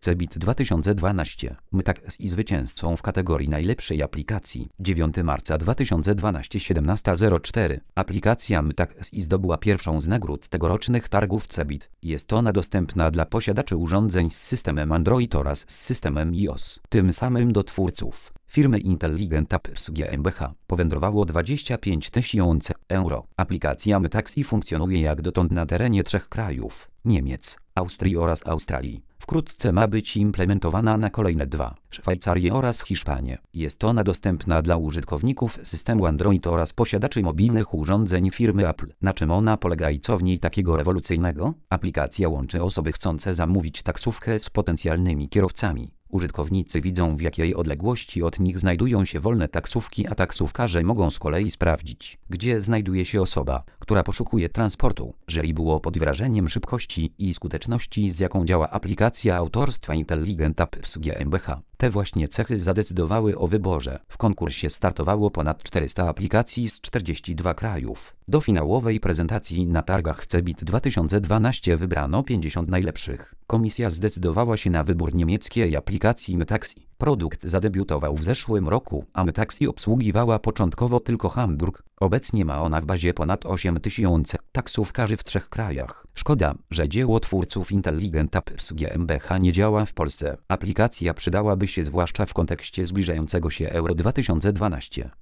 CEBIT 2012. MTAX zwycięzcą w kategorii najlepszej aplikacji. 9 marca 2012 17:04. Aplikacja MTAX zdobyła pierwszą z nagród tegorocznych targów CEBIT. Jest ona dostępna dla posiadaczy urządzeń z systemem Android oraz z systemem iOS. Tym samym do twórców, firmy Intelligent Apps GmbH, powędrowało 25 000 euro. Aplikacja MTAX funkcjonuje jak dotąd na terenie 3 krajów: Niemiec, Austrii oraz Australii. Wkrótce ma być implementowana na kolejne 2: Szwajcarię oraz Hiszpanię. Jest ona dostępna dla użytkowników systemu Android oraz posiadaczy mobilnych urządzeń firmy Apple. Na czym ona polega i co w niej takiego rewolucyjnego? Aplikacja łączy osoby chcące zamówić taksówkę z potencjalnymi kierowcami. Użytkownicy widzą, w jakiej odległości od nich znajdują się wolne taksówki, a taksówkarze mogą z kolei sprawdzić, gdzie znajduje się osoba, która poszukuje transportu. Jury było pod wrażeniem szybkości i skuteczności, z jaką działa aplikacja autorstwa Intelligent Apps GmbH. Te właśnie cechy zadecydowały o wyborze. W konkursie startowało ponad 400 aplikacji z 42 krajów. Do finałowej prezentacji na targach CEBIT 2012 wybrano 50 najlepszych. Komisja zdecydowała się na wybór niemieckiej aplikacji MTAX. Produkt zadebiutował w zeszłym roku, a MTAX obsługiwała początkowo tylko Hamburg. Obecnie ma ona w bazie ponad 8000 taksówkarzy w 3 krajach. Szkoda, że dzieło twórców Intelligent Apps GmbH nie działa w Polsce. Aplikacja przydałaby się zwłaszcza w kontekście zbliżającego się Euro 2012.